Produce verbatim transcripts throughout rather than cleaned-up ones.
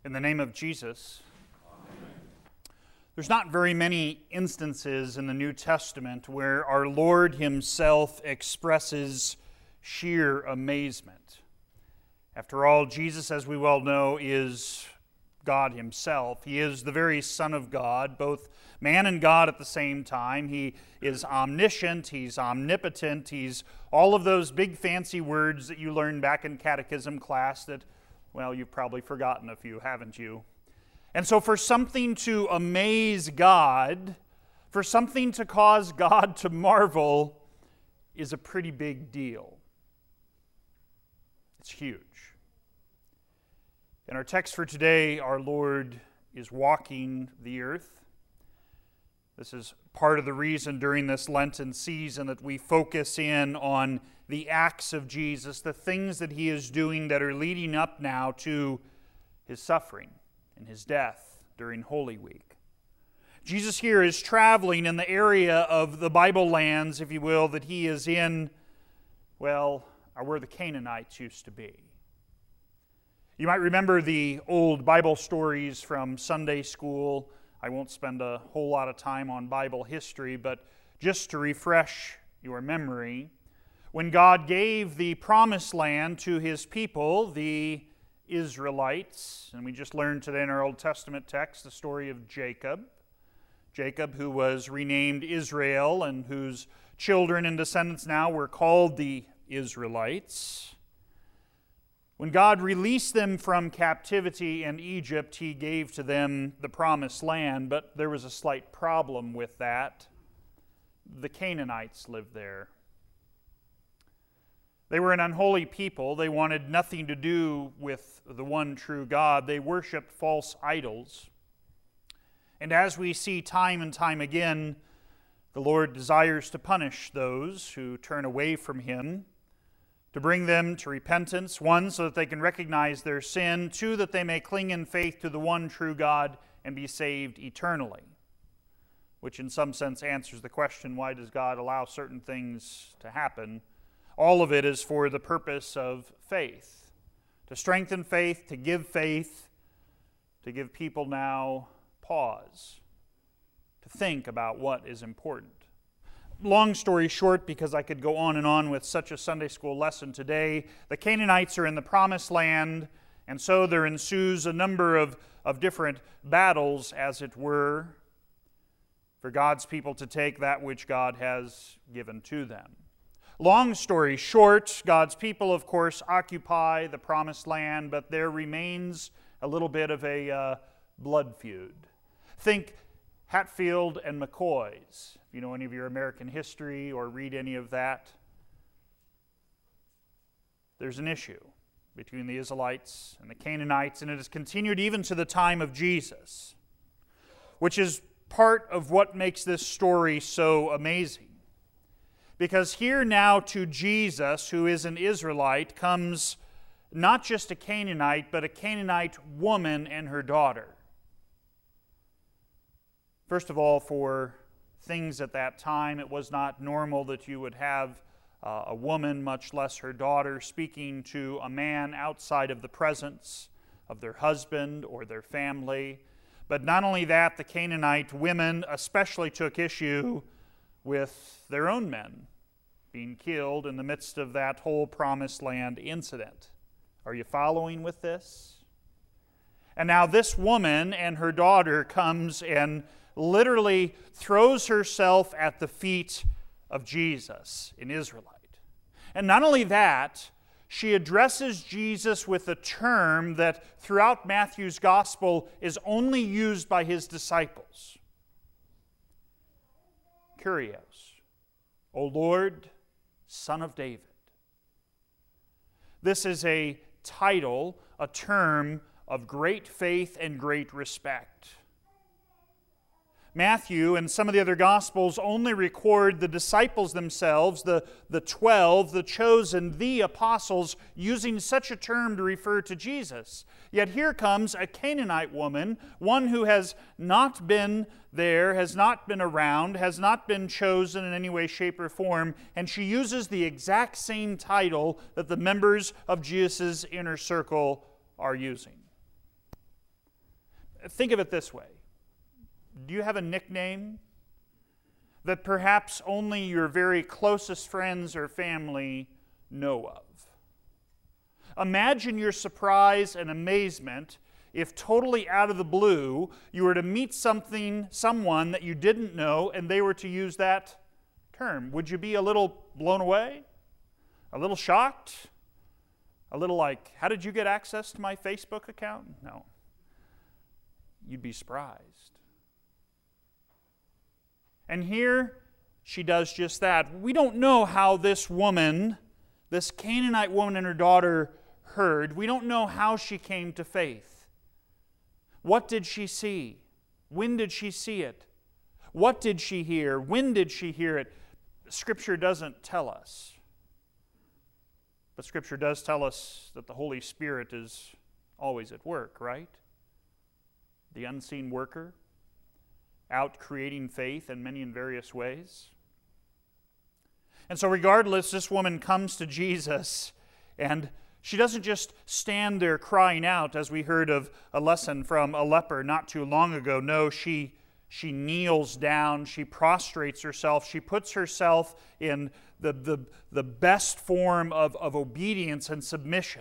In the name of Jesus. There's not very many instances in the New Testament where our Lord Himself expresses sheer amazement. After all, Jesus, as we well know, is God Himself. He is the very Son of God, both man and God at the same time. He is omniscient, He's omnipotent, He's all of those big fancy words that you learned back in catechism class that, well, you've probably forgotten a few, haven't you? And so for something to amaze God, for something to cause God to marvel, is a pretty big deal. It's huge. In our text for today, our Lord is walking the earth. This is part of the reason during this Lenten season that we focus in on the acts of Jesus, the things that He is doing that are leading up now to His suffering and His death during Holy Week. Jesus here is traveling in the area of the Bible lands, if you will, that He is in, well, are where the Canaanites used to be. You might remember the old Bible stories from Sunday school. I won't spend a whole lot of time on Bible history, but just to refresh your memory, when God gave the promised land to His people, the Israelites, and we just learned today in our Old Testament text the story of Jacob, Jacob who was renamed Israel and whose children and descendants now were called the Israelites. When God released them from captivity in Egypt, He gave to them the promised land, but there was a slight problem with that. The Canaanites lived there. They were an unholy people. They wanted nothing to do with the one true God. They worshiped false idols. And as we see time and time again, the Lord desires to punish those who turn away from Him, to bring them to repentance, one, so that they can recognize their sin, two, that they may cling in faith to the one true God and be saved eternally. Which in some sense answers the question, why does God allow certain things to happen? All of it is for the purpose of faith, to strengthen faith, to give faith, to give people now pause, to think about what is important. Long story short, because I could go on and on with such a Sunday school lesson today, the Canaanites are in the promised land, and so there ensues a number of, of different battles, as it were, for God's people to take that which God has given to them. Long story short, God's people, of course, occupy the promised land, but there remains a little bit of a uh, blood feud. Think Hatfield and McCoys. If you know any of your American history or read any of that, there's an issue between the Israelites and the Canaanites, and it has continued even to the time of Jesus, which is part of what makes this story so amazing. Because here now to Jesus, who is an Israelite, comes not just a Canaanite, but a Canaanite woman and her daughter. First of all, for things at that time, it was not normal that you would have uh, a woman, much less her daughter, speaking to a man outside of the presence of their husband or their family. But not only that, the Canaanite women especially took issue with their own men being killed in the midst of that whole promised land incident. Are you following with this? And now this woman and her daughter comes and literally throws herself at the feet of Jesus, an Israelite. And not only that, she addresses Jesus with a term that throughout Matthew's gospel is only used by His disciples. Kyrios, O Lord, Son of David. This is a title, a term of great faith and great respect. Matthew and some of the other Gospels only record the disciples themselves, the, the twelve, the chosen, the apostles, using such a term to refer to Jesus. Yet here comes a Canaanite woman, one who has not been there, has not been around, has not been chosen in any way, shape, or form, and she uses the exact same title that the members of Jesus' inner circle are using. think of it this way. Do you have a nickname that perhaps only your very closest friends or family know of? Imagine your surprise and amazement if totally out of the blue you were to meet something, someone that you didn't know and they were to use that term. Would you be a little blown away? A little shocked? A little like, how did you get access to my Facebook account? No. You'd be surprised. And here she does just that. We don't know how this woman, this Canaanite woman and her daughter heard. We don't know how she came to faith. What did she see? When did she see it? What did she hear? When did she hear it? Scripture doesn't tell us. But Scripture does tell us that the Holy Spirit is always at work, right? The unseen worker, out creating faith in many and various ways. And so regardless, this woman comes to Jesus, and she doesn't just stand there crying out, as we heard of a lesson from a leper not too long ago. No, she, she kneels down, she prostrates herself, she puts herself in the, the, the best form of, of obedience and submission.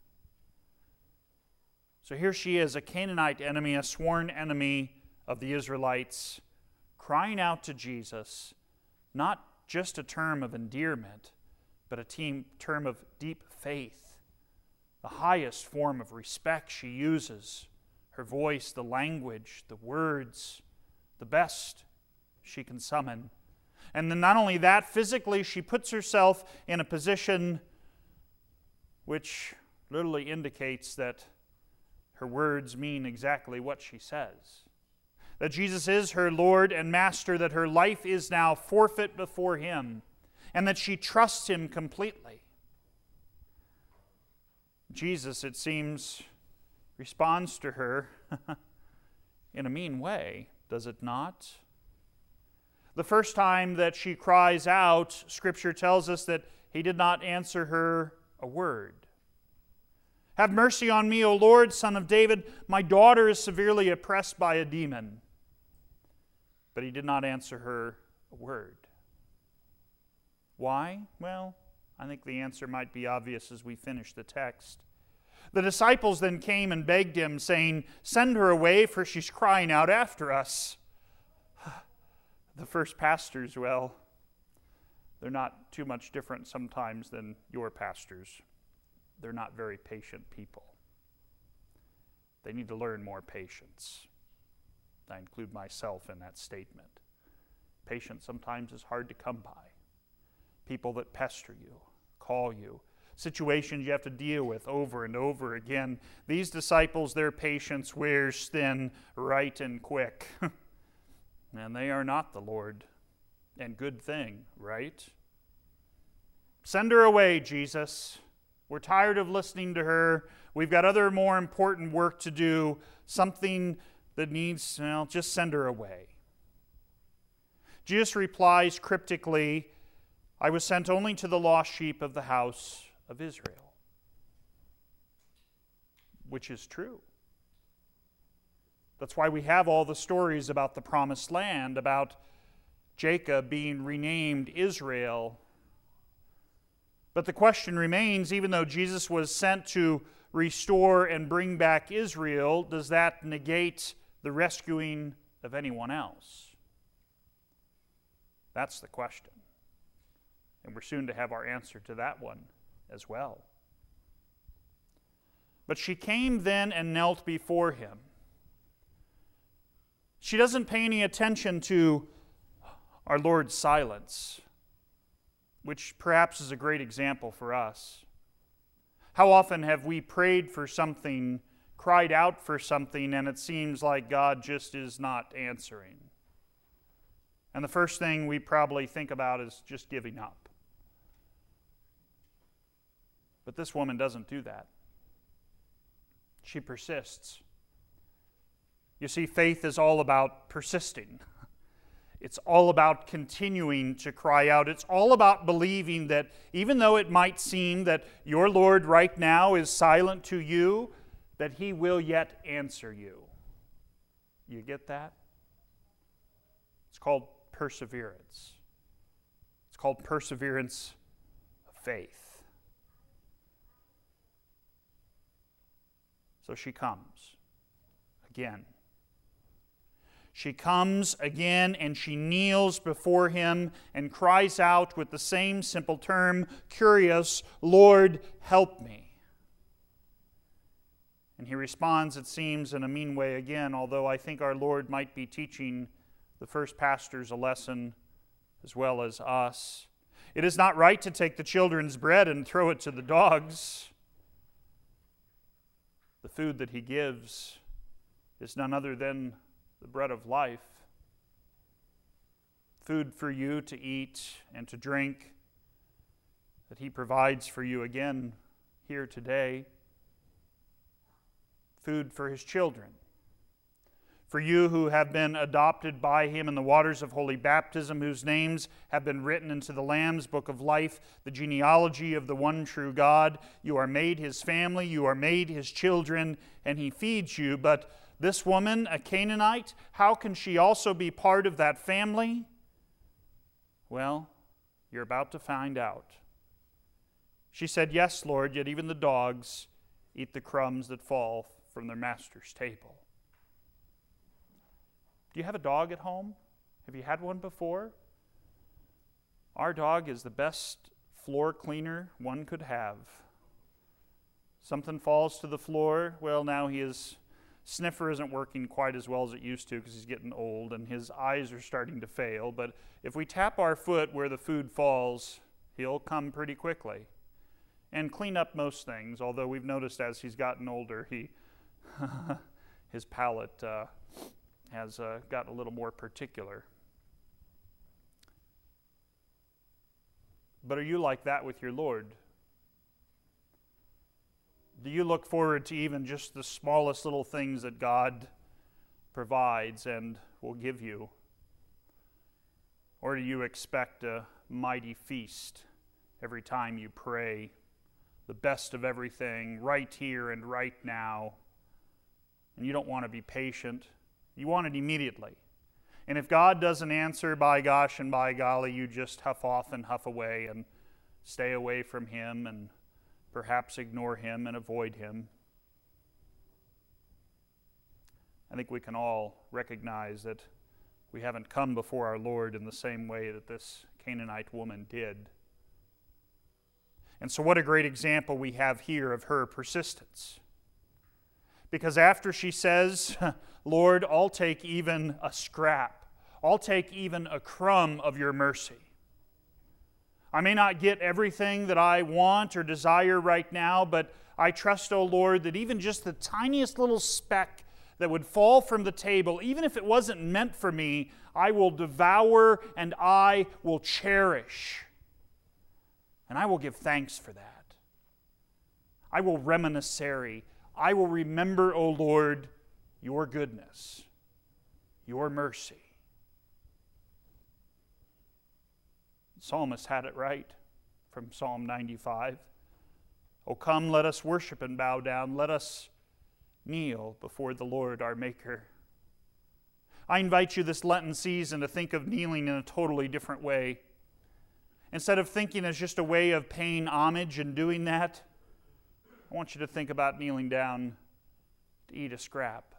So here she is, a Canaanite enemy, a sworn enemy of the Israelites, crying out to Jesus, not just a term of endearment, but a team, term of deep faith. The highest form of respect she uses. Her voice, the language, the words, the best she can summon. And then not only that, physically she puts herself in a position which literally indicates that her words mean exactly what she says. That Jesus is her Lord and Master, that her life is now forfeit before Him, and that she trusts Him completely. Jesus, it seems, responds to her in a mean way, does it not? The first time that she cries out, Scripture tells us that He did not answer her a word. Have mercy on me, O Lord, Son of David. My daughter is severely oppressed by a demon. But He did not answer her a word. Why? Well, I think the answer might be obvious as we finish the text. The disciples then came and begged Him, saying, "Send her away, for she's crying out after us." The first pastors, well, they're not too much different sometimes than your pastors. They're not very patient people. They need to learn more patience. I include myself in that statement. Patience sometimes is hard to come by. People that pester you, call you, situations you have to deal with over and over again. These disciples, their patience wears thin right and quick. And they are not the Lord. And good thing, right? Send her away, Jesus. We're tired of listening to her. We've got other more important work to do. Something that needs, well, just send her away. Jesus replies cryptically, "I was sent only to the lost sheep of the house of Israel." Which is true. That's why we have all the stories about the promised land, about Jacob being renamed Israel. But the question remains, even though Jesus was sent to restore and bring back Israel, does that negate the rescuing of anyone else? That's the question. And we're soon to have our answer to that one as well. But she came then and knelt before Him. She doesn't pay any attention to our Lord's silence, which perhaps is a great example for us. How often have we prayed for something, cried out for something, and it seems like God just is not answering? And the first thing we probably think about is just giving up. But this woman doesn't do that. She persists. You see, faith is all about persisting. It's all about continuing to cry out. It's all about believing that even though it might seem that your Lord right now is silent to you, that He will yet answer you. You get that? It's called perseverance. It's called perseverance of faith. So she comes again. She comes again and she kneels before him and cries out with the same simple term, curious, Lord, help me. And he responds, it seems, in a mean way again, although I think our Lord might be teaching the first pastors a lesson as well as us. It is not right to take the children's bread and throw it to the dogs. The food that he gives is none other than the bread of life. Food for you to eat and to drink that he provides for you again here today. Food for his children. For you who have been adopted by him in the waters of holy baptism, whose names have been written into the Lamb's book of life, the genealogy of the one true God, you are made his family, you are made his children, and he feeds you. But this woman, a Canaanite, how can she also be part of that family? Well, you're about to find out. She said, yes, Lord, yet even the dogs eat the crumbs that fall from their master's table. Do you have a dog at home? Have you had one before? Our dog is the best floor cleaner one could have. Something falls to the floor, well, now he is... Sniffer isn't working quite as well as it used to because he's getting old and his eyes are starting to fail. But if we tap our foot where the food falls, he'll come pretty quickly and clean up most things. Although we've noticed as he's gotten older, he his palate uh, has uh, gotten a little more particular. But are you like that with your Lord? Do you look forward to even just the smallest little things that God provides and will give you? Or do you expect a mighty feast every time you pray, the best of everything, right here and right now? And you don't want to be patient. You want it immediately. And if God doesn't answer, by gosh and by golly, you just huff off and huff away and stay away from him and perhaps ignore him and avoid him. I think we can all recognize that we haven't come before our Lord in the same way that this Canaanite woman did. And so what a great example we have here of her persistence. Because after she says, Lord, I'll take even a scrap, I'll take even a crumb of your mercy. I may not get everything that I want or desire right now, but I trust, O Lord, that even just the tiniest little speck that would fall from the table, even if it wasn't meant for me, I will devour and I will cherish. And I will give thanks for that. I will reminiscere. I will remember, O Lord, your goodness, your mercy. The psalmist had it right from Psalm ninety-five. O come, let us worship and bow down. Let us kneel before the Lord our Maker. I invite you this Lenten season to think of kneeling in a totally different way. Instead of thinking as just a way of paying homage and doing that, I want you to think about kneeling down to eat a scrap,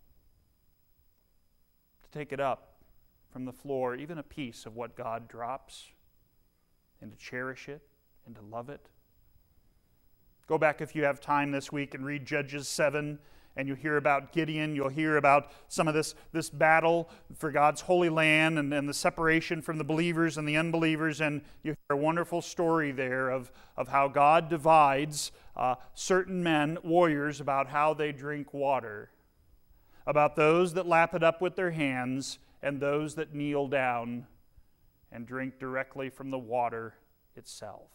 to take it up from the floor, even a piece of what God drops, and to cherish it and to love it. Go back if you have time this week and read Judges seven, and you'll hear about Gideon. You'll hear about some of this, this battle for God's holy land and, and the separation from the believers and the unbelievers. And you hear a wonderful story there of, of how God divides uh, certain men, warriors, about how they drink water, about those that lap it up with their hands and those that kneel down and drink directly from the water itself.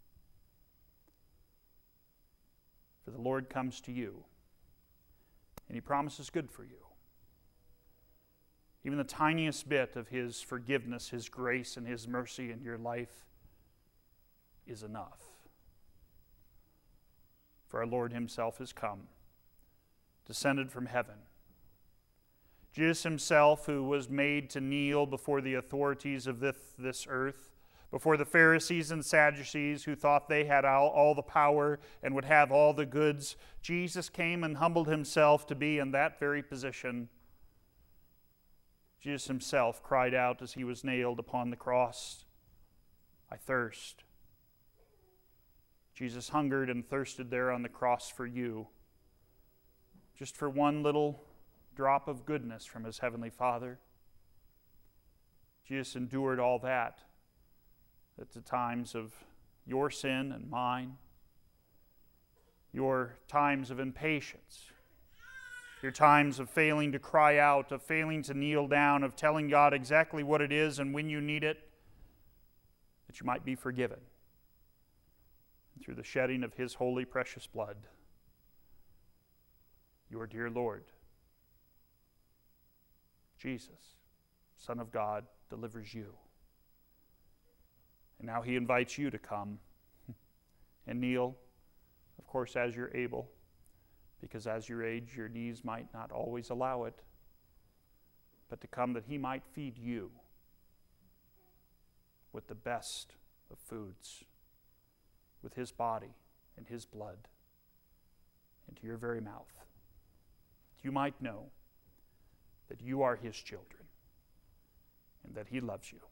For the Lord comes to you, and He promises good for you. Even the tiniest bit of His forgiveness, His grace, and His mercy in your life is enough. For our Lord Himself has come, descended from heaven. Jesus himself, who was made to kneel before the authorities of this, this earth, before the Pharisees and Sadducees who thought they had all, all the power and would have all the goods, Jesus came and humbled himself to be in that very position. Jesus himself cried out as he was nailed upon the cross, "I thirst." Jesus hungered and thirsted there on the cross for you, just for one little drop of goodness from his heavenly Father. Jesus endured all that at the times of your sin and mine, your times of impatience, your times of failing to cry out, of failing to kneel down, of telling God exactly what it is and when you need it, that you might be forgiven. And through the shedding of his holy, precious blood, your dear Lord, Jesus, Son of God, delivers you. And now he invites you to come and kneel, of course, as you're able, because as your age, your knees might not always allow it, but to come that he might feed you with the best of foods, with his body and his blood into your very mouth, that you might know that you are his children and that he loves you.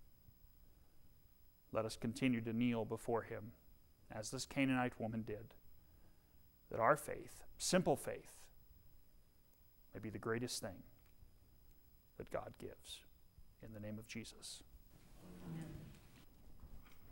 Let us continue to kneel before him as this Canaanite woman did, that our faith, simple faith, may be the greatest thing that God gives. In the name of Jesus. Amen.